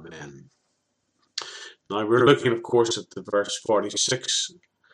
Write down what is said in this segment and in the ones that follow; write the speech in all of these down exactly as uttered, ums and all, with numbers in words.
Amen. Now we're looking, of course, at the verse forty-six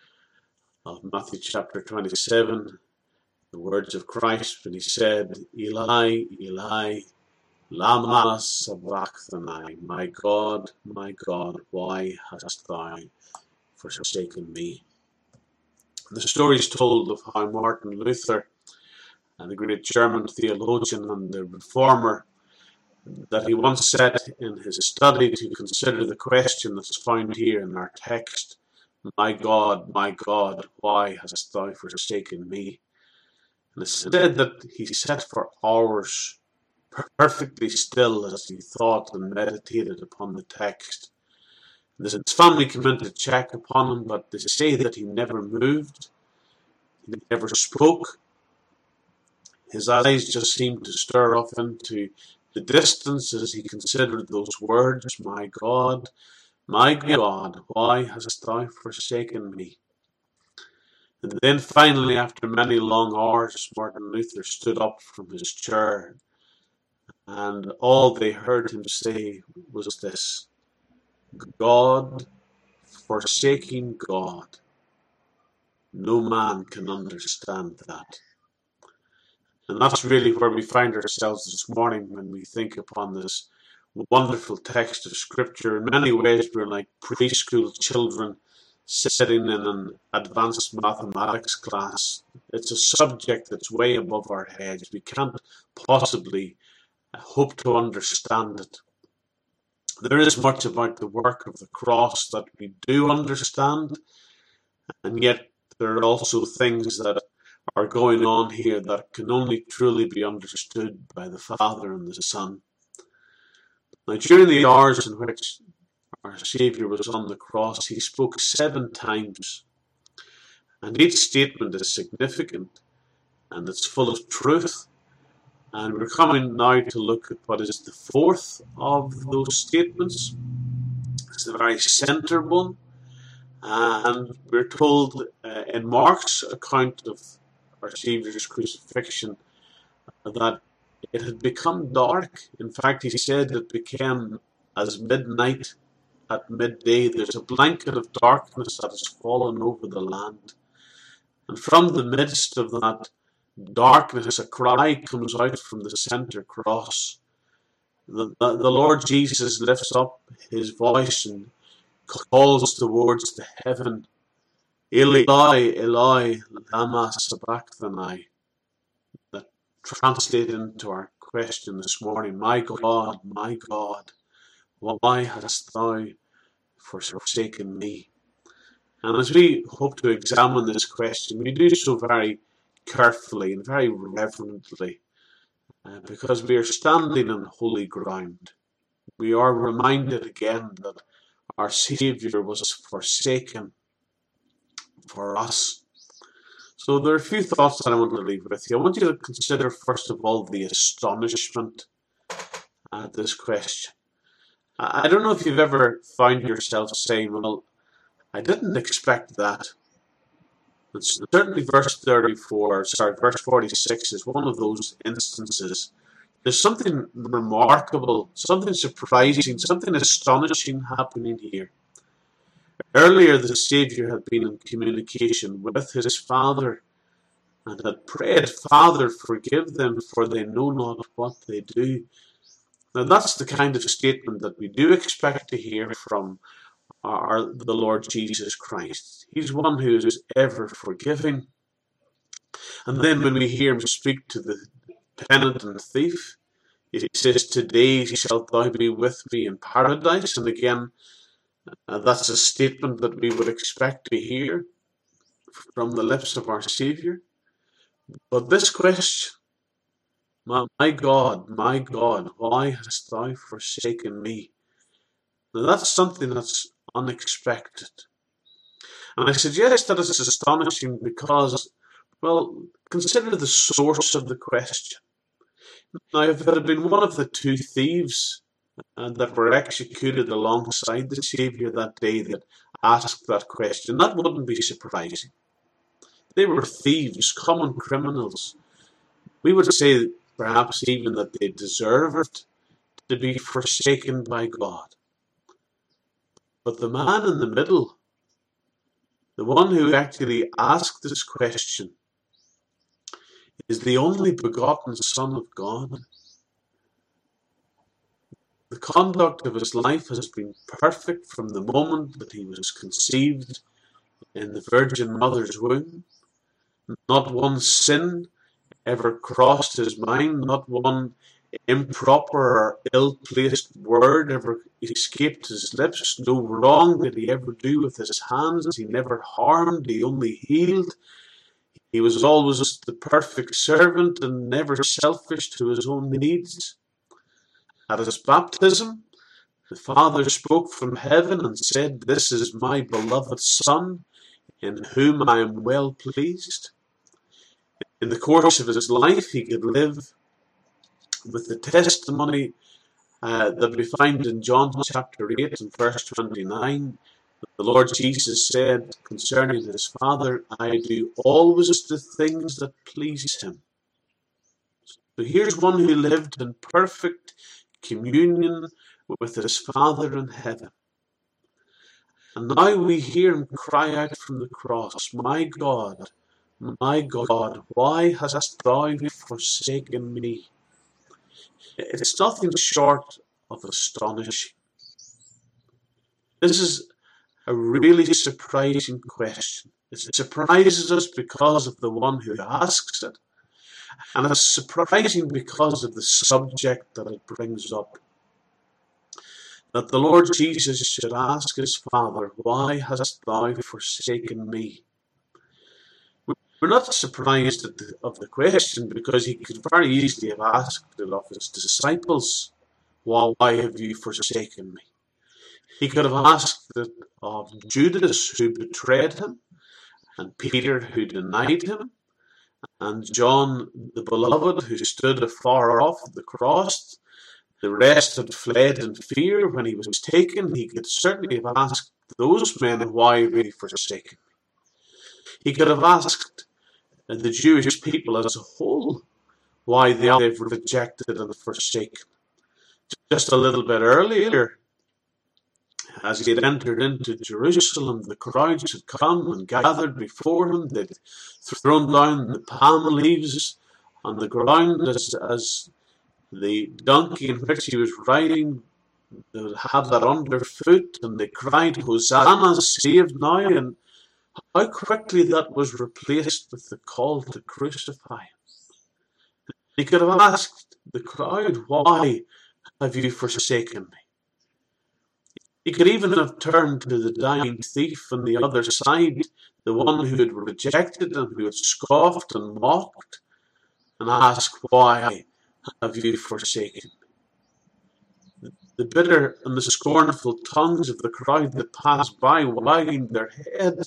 of Matthew chapter twenty-seven, the words of Christ when he said, Eli, Eli, lama sabachthani, my God, my God, why hast thou forsaken me? The story is told of how Martin Luther, and the great German theologian and the reformer, that he once said in his study to consider the question that's found here in our text, my God, my God, why hast thou forsaken me? And it said that he sat for hours perfectly still as he thought and meditated upon the text. And his family came in to check upon him, but they say that he never moved, he never spoke. His eyes just seemed to stare off into the distance as he considered those words, my God, my God, why hast thou forsaken me? And then finally, after many long hours, Martin Luther stood up from his chair, and all they heard him say was this, God forsaking God. No man can understand that. And that's really where we find ourselves this morning when we think upon this wonderful text of Scripture. In many ways, we're like preschool children sitting in an advanced mathematics class. It's a subject that's way above our heads. We can't possibly hope to understand it. There is much about the work of the cross that we do understand, and yet there are also things that are going on here that can only truly be understood by the Father and the Son. Now, during the hours in which our Saviour was on the cross, he spoke seven times, and each statement is significant and it's full of truth. And we're coming now to look at what is the fourth of those statements. It's the very centre one, and we're told uh, in Mark's account of our Saviour's crucifixion that it had become dark. In fact, he said it became as midnight at midday. There's a blanket of darkness that has fallen over the land. And from the midst of that darkness, a cry comes out from the centre cross. The, the, the Lord Jesus lifts up his voice and calls towards the heaven, Eli, Eli, lama sabachthani. That translated into our question this morning, my God, my God, why hast thou forsaken me? And as we hope to examine this question, we do so very carefully and very reverently, uh, because we are standing on holy ground. We are reminded again that our Saviour was forsaken for us. So there are a few thoughts that I want to leave with you. I want you to consider, first of all, the astonishment at this question. I don't know if you've ever found yourself saying, well, I didn't expect that. And certainly verse thirty-four, sorry, verse forty-six is one of those instances. There's something remarkable, something surprising, something astonishing happening here. Earlier, the Saviour had been in communication with his Father and had prayed, Father, forgive them, for they know not what they do. Now, that's the kind of statement that we do expect to hear from our, the Lord Jesus Christ. He's one who is ever forgiving. And then when we hear him speak to the penitent thief, he says, today shalt thou be with me in paradise. And again, uh, that's a statement that we would expect to hear from the lips of our Saviour. But this question, my, my God, my God, why hast thou forsaken me? Now that's something that's unexpected. And I suggest that it's astonishing because, well, consider the source of the question. Now, if it had been one of the two thieves uh, that were executed alongside the Saviour that day that asked that question, that wouldn't be surprising. They were thieves, common criminals. We would say perhaps even that they deserved to be forsaken by God. But the man in the middle, the one who actually asked this question, is the only begotten Son of God. The conduct of his life has been perfect from the moment that he was conceived in the Virgin Mother's womb. Not one sin ever crossed his mind, not one improper or ill-placed word ever escaped his lips, no wrong did he ever do with his hands, he never harmed, he only healed. He was always the perfect servant and never selfish to his own needs. At his baptism, the Father spoke from heaven and said, "This is my beloved Son, in whom I am well pleased." In the course of his life, he could live with the testimony uh, that we find in John chapter eight and verse twenty-nine. The Lord Jesus said concerning his Father, "I do always the things that please him." So here's one who lived in perfect communion with his Father in heaven. And now we hear him cry out from the cross, "My God, my God, why hast thou forsaken me?" It's nothing short of astonishing. This is a really surprising question. It surprises us because of the one who asks it, and it's surprising because of the subject that it brings up. That the Lord Jesus should ask his Father, "Why hast thou forsaken me?" We're not surprised at the, of the question, because he could very easily have asked it of his disciples, "Why have you forsaken me?" He could have asked it of Judas, who betrayed him, and Peter, who denied him, and John the Beloved, who stood afar off at the cross. The rest had fled in fear when he was taken. He could certainly have asked those men, "Why have you forsaken me?" He could have asked the Jewish people as a whole why they've rejected and forsaken. Just a little bit earlier, as he had entered into Jerusalem, the crowds had come and gathered before him. They'd thrown down the palm leaves on the ground as, as the donkey in which he was riding, they would have that underfoot, and they cried, "Hosanna, save now," and how quickly that was replaced with the call to crucify him. He could have asked the crowd, "Why have you forsaken me?" He could even have turned to the dying thief on the other side, the one who had rejected and who had scoffed and mocked, and asked, "Why have you forsaken me?" The bitter and the scornful tongues of the crowd that passed by wagging their heads.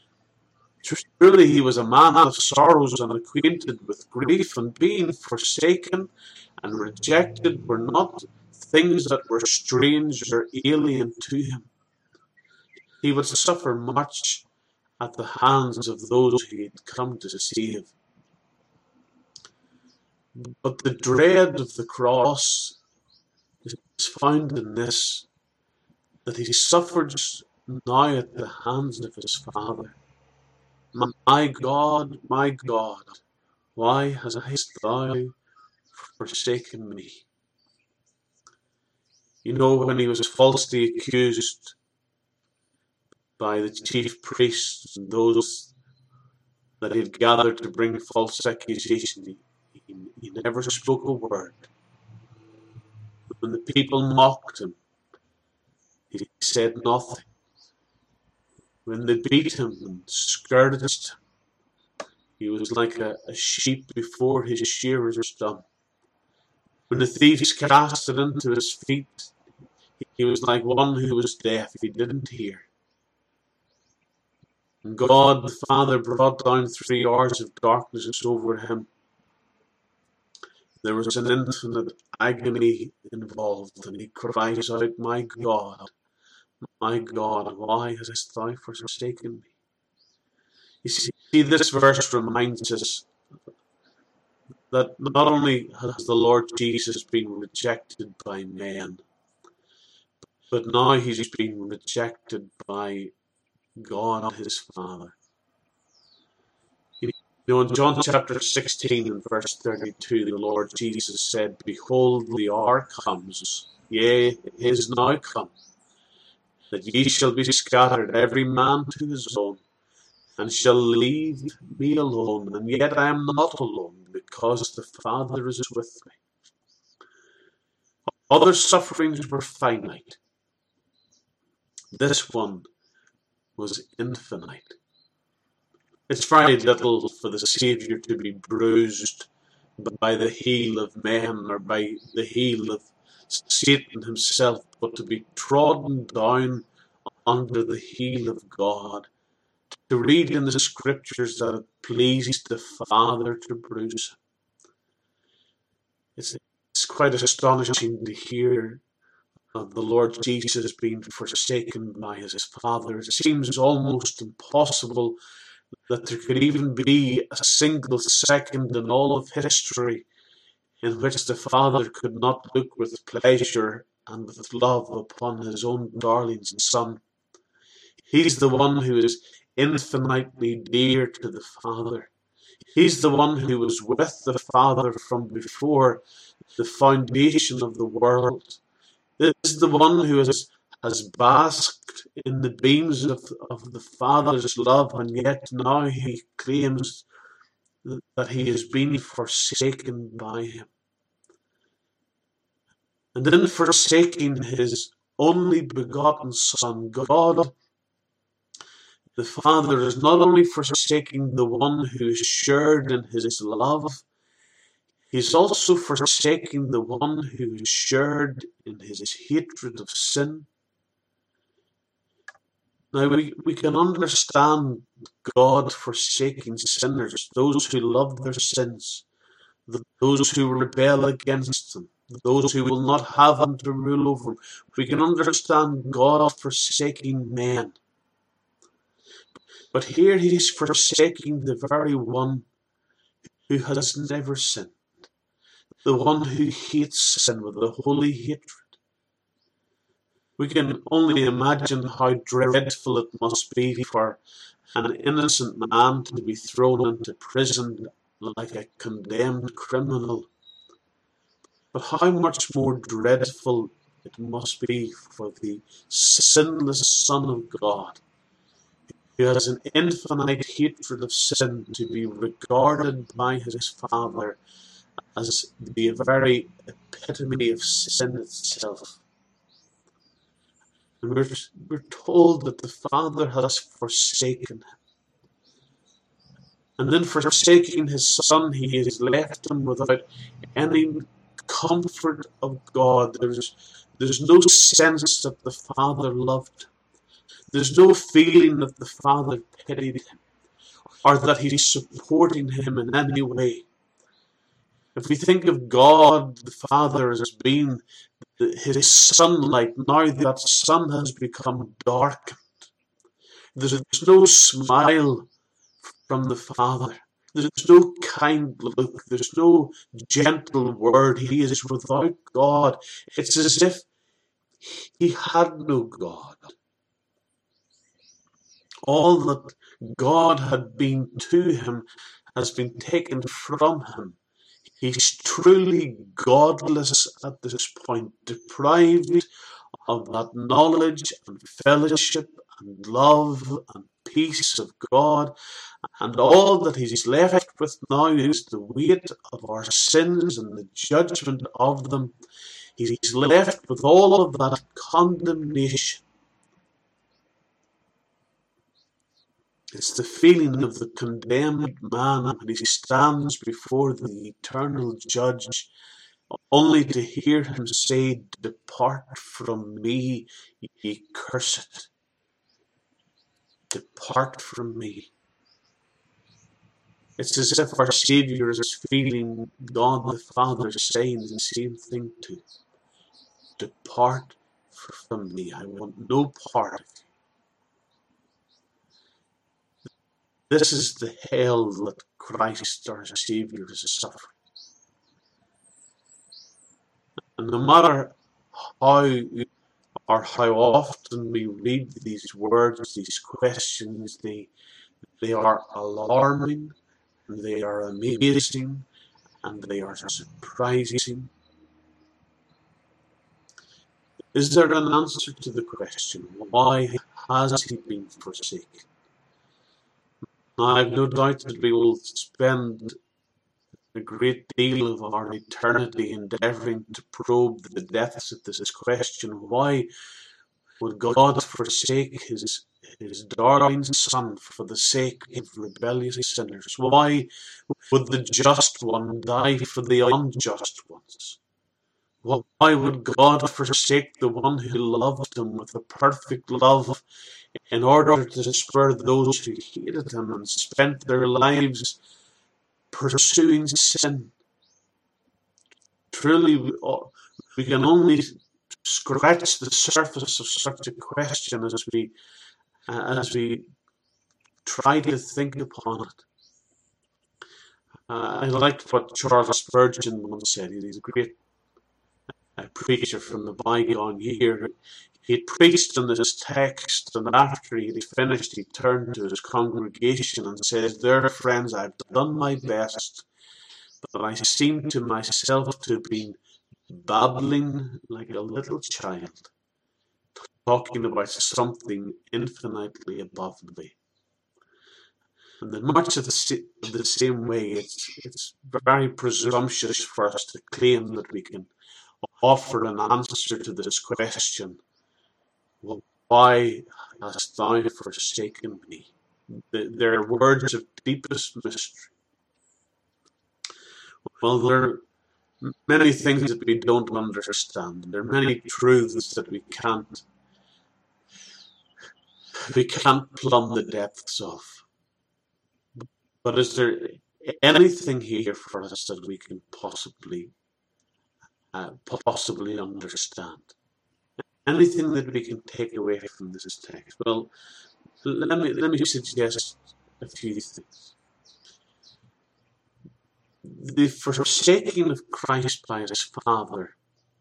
Truly he was a man of sorrows and acquainted with grief, and being forsaken and rejected were not things that were strange or alien to him. He would suffer much at the hands of those he had come to save. But the dread of the cross is found in this, that he suffers now at the hands of his Father. "My God, my God, why hast thou forsaken me?" You know, when he was falsely accused by the chief priests and those that he had gathered to bring false accusation, he, he, he never spoke a word. When the people mocked him, he said nothing. When they beat him and scourged him, he was like a, a sheep before his shearers dumb. When the thieves cast it into his feet, he was like one who was deaf, he didn't hear. And God the Father brought down three hours of darkness over him. There was an infinite agony involved, and he cries out, "My God, my God, why hast thou forsaken me?" You see, this verse reminds us that not only has the Lord Jesus been rejected by men, but now he's been rejected by God, his Father. You know, in John chapter sixteen and verse thirty-two, the Lord Jesus said, "Behold, the hour comes, yea, it is now come, that ye shall be scattered, every man to his own, and shall leave me alone. And yet I am not alone, because the Father is with me." Other sufferings were finite. This one was infinite. It's very little for the Saviour to be bruised by the heel of men or by the heel of Satan himself, but to be trodden down under the heel of God. To read in the Scriptures that it pleased the Father to bruise him. It's, it's quite astonishing to hear of the Lord Jesus being forsaken by his Father. It seems almost impossible that there could even be a single second in all of history in which the Father could not look with pleasure and with love upon his own darling Son. He's the one who is infinitely dear to the Father. He's the one who was with the Father from before the foundation of the world. This is the one who has, has basked in the beams of, of the Father's love, and yet now he claims that he has been forsaken by him. And in forsaking his only begotten Son, God, the Father, is not only forsaking the one who shared in his love, he's also forsaking the one who shared in his hatred of sin. Now we, we can understand God forsaking sinners, those who love their sins, those who rebel against him, those who will not have him to rule over them. We can understand God forsaking men. But here he is forsaking the very one who has never sinned, the one who hates sin with a holy hatred. We can only imagine how dreadful it must be for an innocent man to be thrown into prison like a condemned criminal. But how much more dreadful it must be for the sinless Son of God, who has an infinite hatred of sin, to be regarded by his Father as the very epitome of sin itself. And we're, we're told that the Father has forsaken him. And then forsaking his Son, he has left him without any comfort of God. There's, there's no sense that the Father loved him. There's no feeling that the Father pitied him, or that he's supporting him in any way. If we think of God, the Father, as being his sunlight, now that sun has become darkened. There's no smile from the Father. There's no kind look. There's no gentle word. He is without God. It's as if he had no God. All that God had been to him has been taken from him. He's truly godless at this point, deprived of that knowledge and fellowship and love and peace of God. And all that he's left with now is the weight of our sins and the judgment of them. He's left with all of that condemnation. It's the feeling of the condemned man when he stands before the eternal judge, only to hear him say, "Depart from me, ye cursed. Depart from me." It's as if our Saviour is feeling God the Father saying the same thing to him. "Depart from me. I want no part of you." This is the hell that Christ our Saviour is suffering. And no matter how or how often we read these words, these questions. They, they are alarming, they are amazing, and they are surprising. Is there an answer to the question, why has he been forsaken? Now, I've no doubt that we will spend a great deal of our eternity endeavouring to probe the depths of this question. Why would God forsake his, his darling Son for the sake of rebellious sinners? Why would the just one die for the unjust ones? Why would God forsake the one who loved him with a perfect love in order to spur those who hated him and spent their lives pursuing sin? Truly, we, we can only scratch the surface of such a question as we uh, as we try to think upon it. Uh, I liked what Charles Spurgeon once said. He's a great uh, preacher from the bygone year. He had preached on this text, and after he had finished, he turned to his congregation and said, "There, friends, I've done my best, but I seem to myself to have been babbling like a little child, talking about something infinitely above me." And in much of the, of the same way, it's, it's very presumptuous for us to claim that we can offer an answer to this question, well, why hast thou forsaken me? They are words of deepest mystery. Well, there are many things that we don't understand. There are many truths that we can't we can't plumb the depths of. But is there anything here for us that we can possibly uh, possibly understand? Anything that we can take away from this text? Well, let me let me suggest a few things. The forsaking of Christ by his Father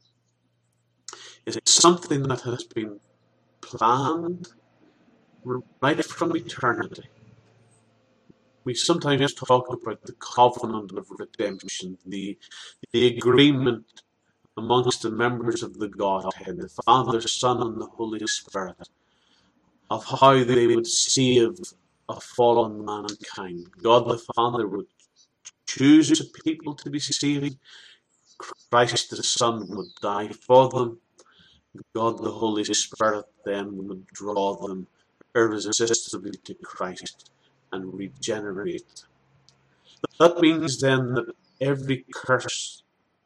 is something that has been planned right from eternity. We sometimes talk about the covenant of redemption, the, the agreement amongst the members of the Godhead, the Father, Son, and the Holy Spirit, of how they would save a fallen mankind. God the Father would choose a people to be saved. Christ the Son would die for them. God the Holy Spirit then would draw them irresistibly to Christ and regenerate. That means then that every curse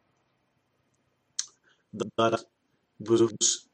that was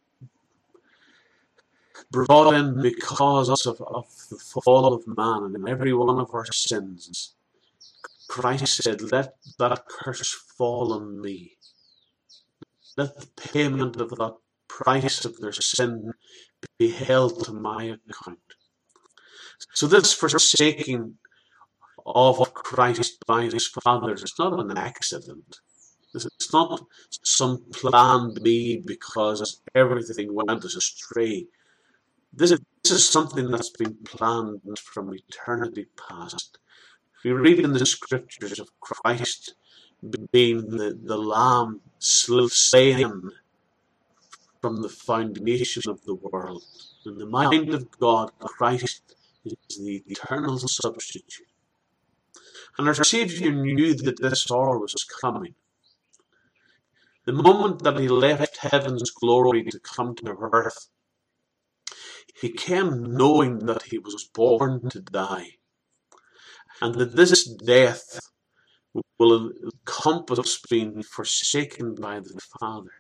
brought in because of, of the fall of man and every one of our sins, Christ said, "Let that curse fall on me. Let the payment of that price of their sin be held to my account." So this forsaking of Christ by his Father is not an accident. It's not some plan B because everything went astray. This is, this is something that's been planned from eternity past. We read in the scriptures of Christ being the, the lamb slain from the foundation of the world. In the mind of God, Christ is the eternal substitute. And our Saviour knew that this hour was coming. The moment that he left heaven's glory to come to earth, he came knowing that he was born to die, and that this death will encompass being forsaken by the Father.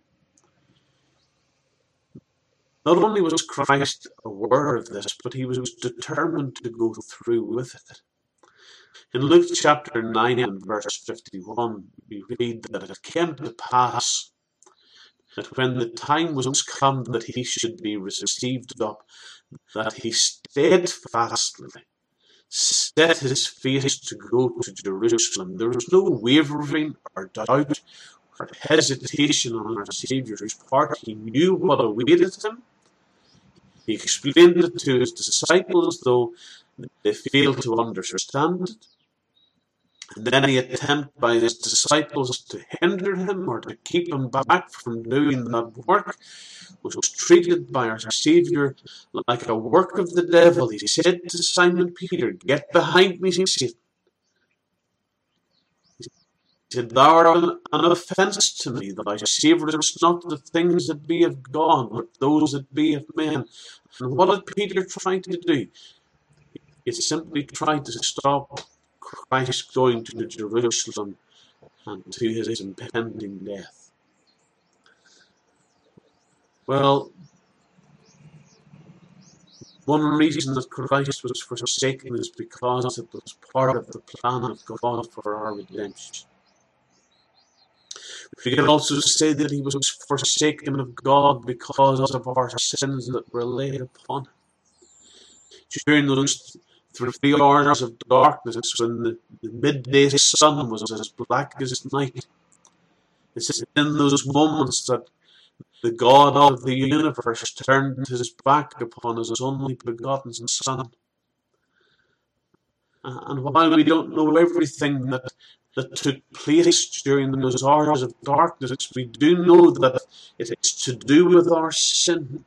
Not only was Christ aware of this, but he was determined to go through with it. In Luke chapter nine and verse fifty-one, we read that it came to pass that when the time was come that he should be received up, that he steadfastly set his face to go to Jerusalem. There was no wavering or doubt or hesitation on our Saviour's part. He knew what awaited him. He explained it to his disciples, though they failed to understand it. And any attempt by his disciples to hinder him or to keep him back from doing that work was treated by our Saviour like a work of the devil. He said to Simon Peter, "Get behind me, Satan." He said, "Thou art an, an offence to me, that I savourest not the things that be of God, but those that be of men." And what did Peter try to do? He simply tried to stop Christ going to Jerusalem and to his impending death. Well, one reason that Christ was forsaken is because it was part of the plan of God for our redemption. We can also say that he was forsaken of God because of our sins that were laid upon him. During those three hours of darkness, when the, the midday sun was as black as night, it's in those moments that the God of the universe turned his back upon his only begotten Son. And while we don't know everything that, that took place during those hours of darkness, we do know that it's to do with our sin.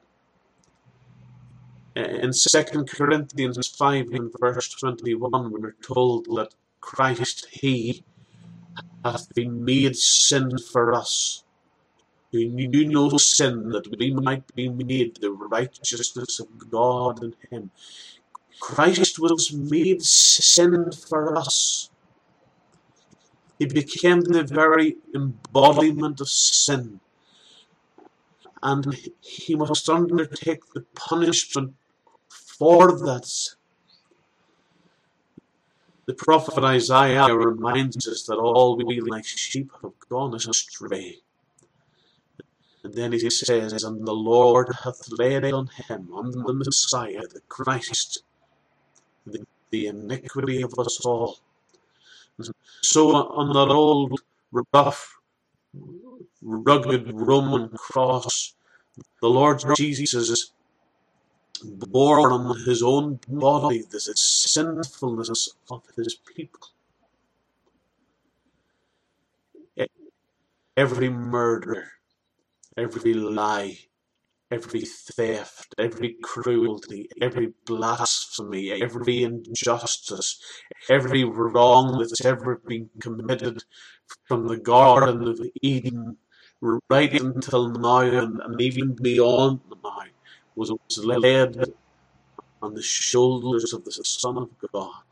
In Second Corinthians five, in verse twenty-one, we're told that Christ, he, hath been made sin for us, who knew no sin, that we might be made the righteousness of God in him. Christ was made sin for us. He became the very embodiment of sin. And he must undertake the punishment for that sin. The prophet Isaiah reminds us that all we like sheep have gone astray. And then he says, "And the Lord hath laid on him," on the Messiah, the Christ, the, the iniquity of us all. So on that old, rough, rugged Roman cross, the Lord Jesus bore on his own body the sinfulness of his people. Every murder, every lie, every theft, every cruelty, every blasphemy, every injustice, every wrong that's ever been committed from the Garden of Eden right until now, and, and even beyond now, was, was laid on the shoulders of the Son of God.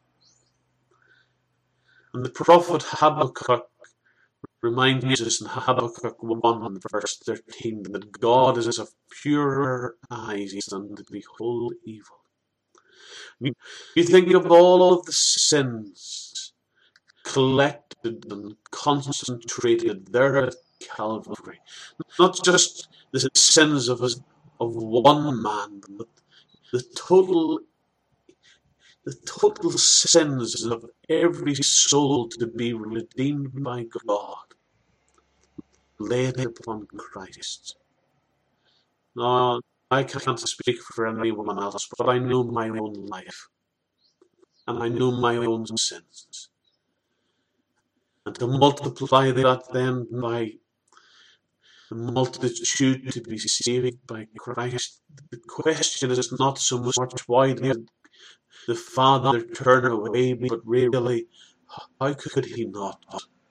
And the prophet Habakkuk reminds us in Habakkuk one, verse thirteen, that God is of purer eyes than to behold evil. You think of all of the sins collected and concentrated there at Calvary. Not just the sins of, of one man, but the total the total sins of every soul to be redeemed by God, laid upon Christ. Now, I can't speak for anyone else, but I know my own life, and I know my own sins. And to multiply that then by the multitude to be saved by Christ, the question is not so much why did the Father turn away, but really, how could he not?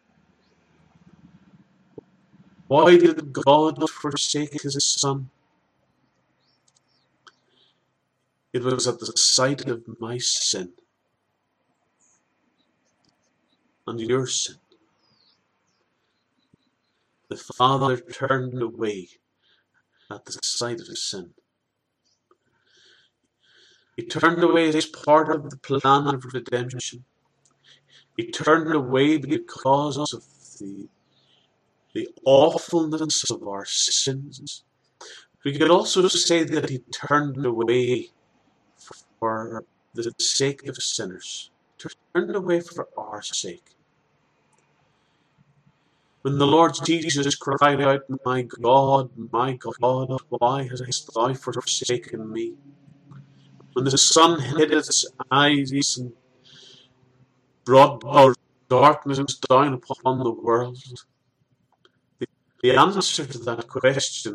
Why did God forsake his Son? It was at the sight of my sin and your sin. The Father turned away at the sight of his sin. He turned away as part of the plan of redemption. He turned away because of the, the awfulness of our sins. We could also say that he turned away for the sake of sinners. Turned away for our sake. When the Lord Jesus cried out, "My God, my God, why hast thou forsaken me?" When the sun hid its eyes and brought darkness down upon the world, the, the answer to that question,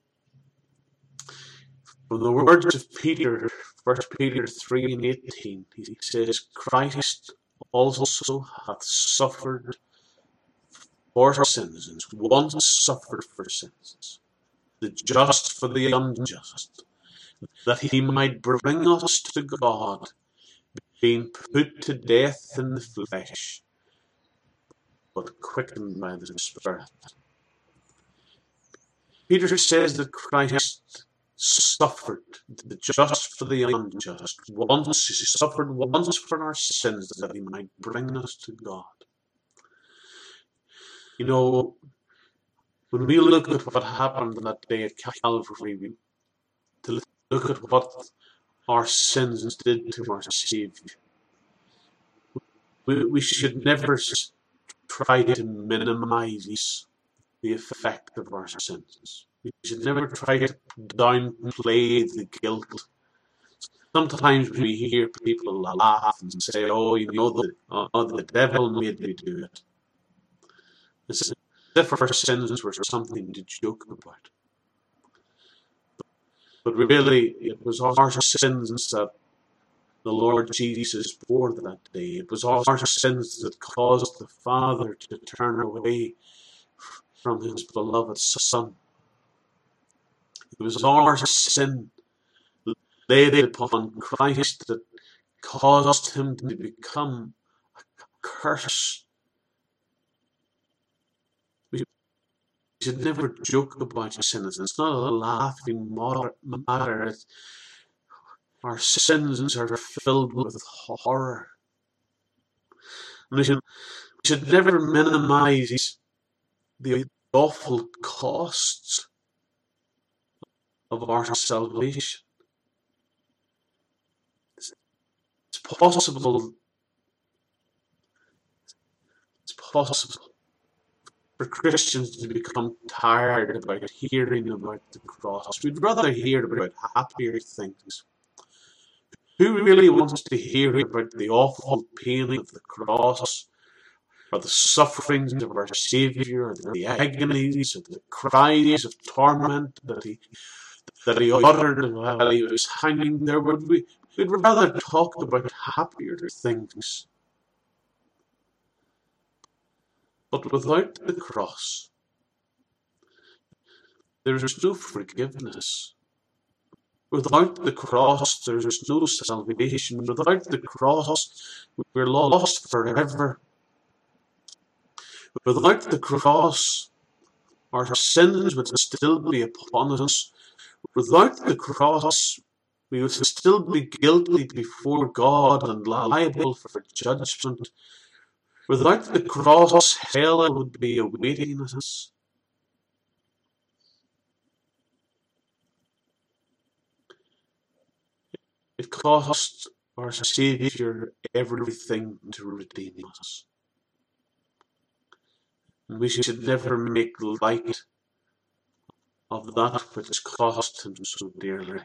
from the words of Peter, First Peter three and eighteen, he says, "Christ also hath suffered for sins, and once suffered for sins, the just for the unjust, that he might bring us to God, being put to death in the flesh, but quickened by the Spirit." Peter says that Christ suffered, the just for the unjust. Once he suffered once for our sins, that he might bring us to God. You know, when we look at what happened that day at Calvary, we, to look at what our sins did to our Saviour, we, we should never try to minimize the effect of our sins. We should never try to downplay the guilt. Sometimes we hear people laugh and say, "Oh, you know, the, oh, the devil made me do it." As if our sins were something to joke about. But really, it was our sins that the Lord Jesus bore that day. It was our sins that caused the Father to turn away from his beloved Son. It was our sin laid upon Christ that caused him to become a curse. We should never joke about sins. It's not a laughing matter. Our sins are filled with horror. And we should, we should never minimize the awful costs of our salvation. It's possible, it's possible for Christians to become tired about hearing about the cross. We'd rather hear about happier things. Who really wants to hear about the awful pain of the cross, or the sufferings of our Saviour, or the agonies, or the cries of torment that he that he uttered while he was hanging there? Would we, we'd rather talk about happier things. But without the cross, there is no forgiveness. Without the cross, there is no salvation. Without the cross, we're lost forever. Without the cross, our sins would still be upon us. Without the cross, we would still be guilty before God and liable for judgment. Without the cross, hell would be awaiting us. It cost our Saviour everything to redeem us. And we should never make light of that which cost him so dearly.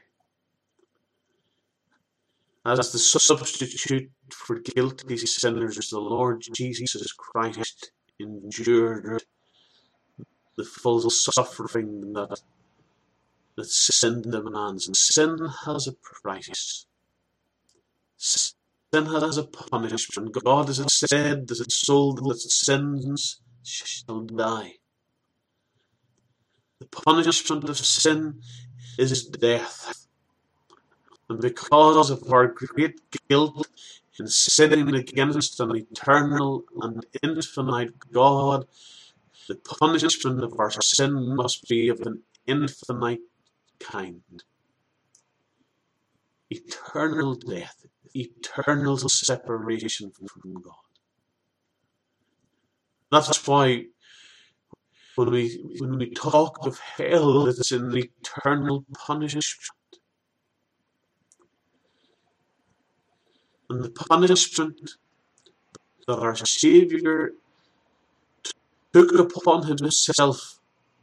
As the substitute for guilty sinners, the Lord Jesus Christ endured the full suffering that, that sin demands. And sin has a price. Sin has a punishment. God has said that the soul that sins shall die. The punishment of sin is death. And because of our great guilt in sinning against an eternal and infinite God, the punishment of our sin must be of an infinite kind. Eternal death, eternal separation from God. That's why when we when we talk of hell, it's an eternal punishment. And the punishment that our Saviour took upon himself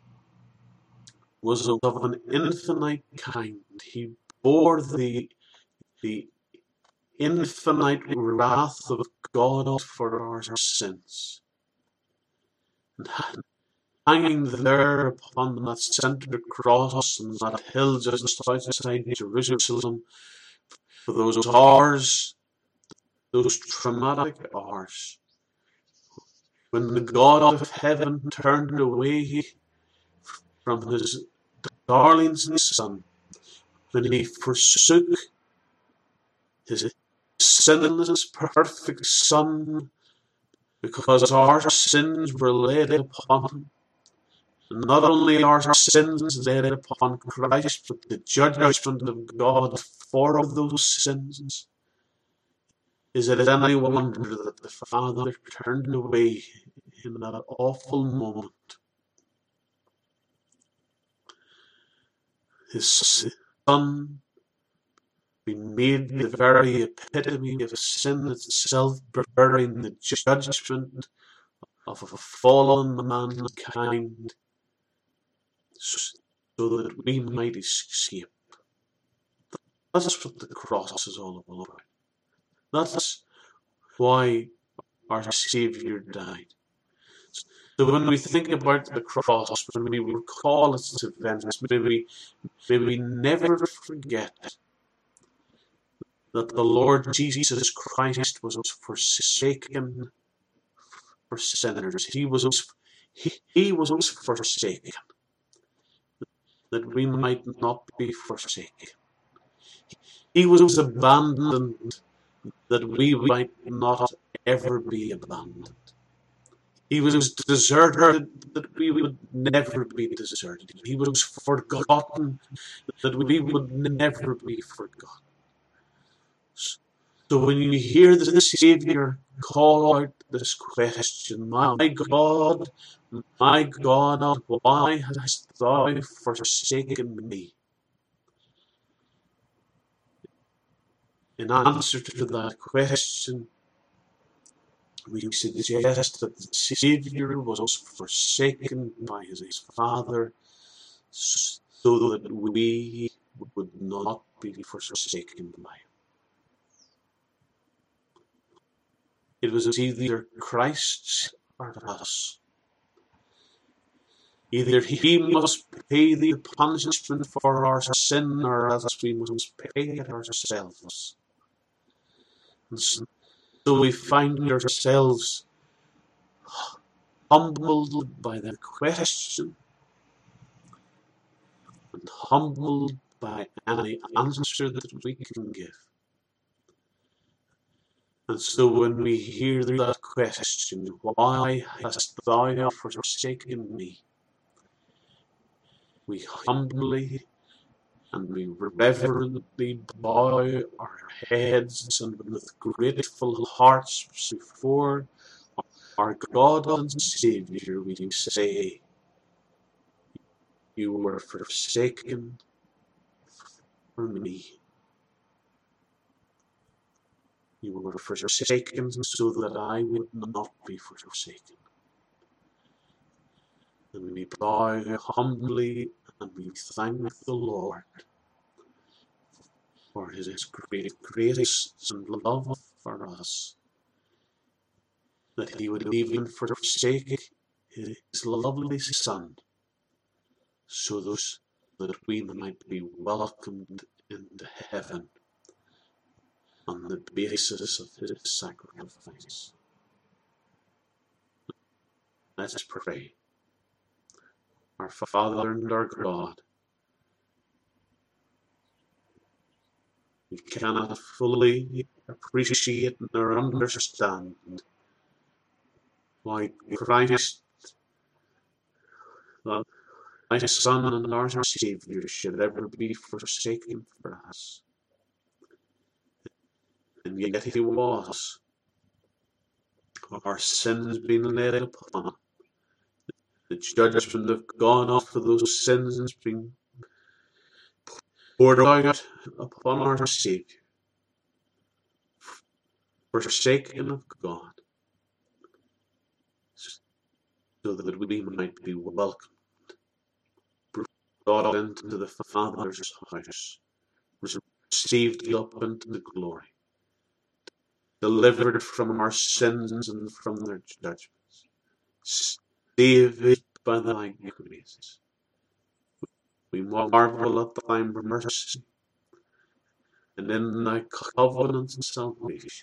was of an infinite kind. He bore the, the infinite wrath of God for our sins. And hanging there upon that centre cross on that hill just outside Jerusalem, for those hours, those traumatic hours, when the God of heaven turned away from his darling Son, when he forsook his sinless, perfect Son, because our sins were laid upon him. And not only our sins laid upon Christ, but the judgment of God for those sins. Is it any wonder that the Father turned away in that awful moment? His Son being made the very epitome of sin itself, bearing the judgment of a fallen mankind, so that we might escape. That's what the cross is all about. That's why our Saviour died. So when we think about the cross, when we recall its events, may we, may we never forget that the Lord Jesus Christ was forsaken for sinners. He was, he, he was forsaken, that we might not be forsaken. He was abandoned, that we might not ever be abandoned. He was deserted, that we would never be deserted. He was forgotten, that we would never be forgotten. So when you hear the Saviour call out this question, my God, my God, why hast thou forsaken me? In answer to that question, we suggest that the Saviour was forsaken by his Father, so that we would not be forsaken by him. It was either Christ or us. Either he must pay the punishment for our sin, or else we must pay it ourselves. And so we find ourselves humbled by the question, and humbled by any answer that we can give. And so when we hear that question, why hast thou forsaken me? We humbly and we reverently bow our heads, and with grateful hearts before our God and Saviour we say, you were forsaken for me. You were forsaken so that I would not be forsaken. And we bow humbly and we thank the Lord for his great grace and love for us, that he would even forsake his lovely Son, so that we might be welcomed into heaven on the basis of his sacrifice. Let's pray. Our Father and our God, we cannot fully appreciate nor understand why Christ, my Son and our Saviour, should ever be forsaken for us. And yet he was. Our sins being laid upon him. The judgment of God for those sins being poured out upon our Saviour. Forsaken of God. so that we might be welcomed, brought into the Father's house, received up into the glory, delivered from our sins and from their judgments, saved by thy grace. We marvel at thy mercy and in thy covenant salvation.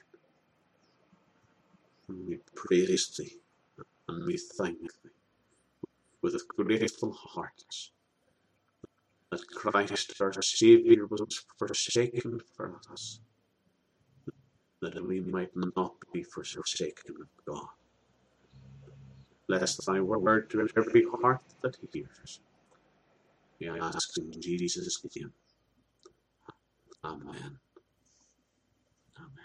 And we praise thee and we thank thee with grateful hearts that Christ our Saviour was forsaken for us, that we might not be forsaken of God. Bless thy word to every heart that hears. We ask in Jesus' name. Amen. Amen.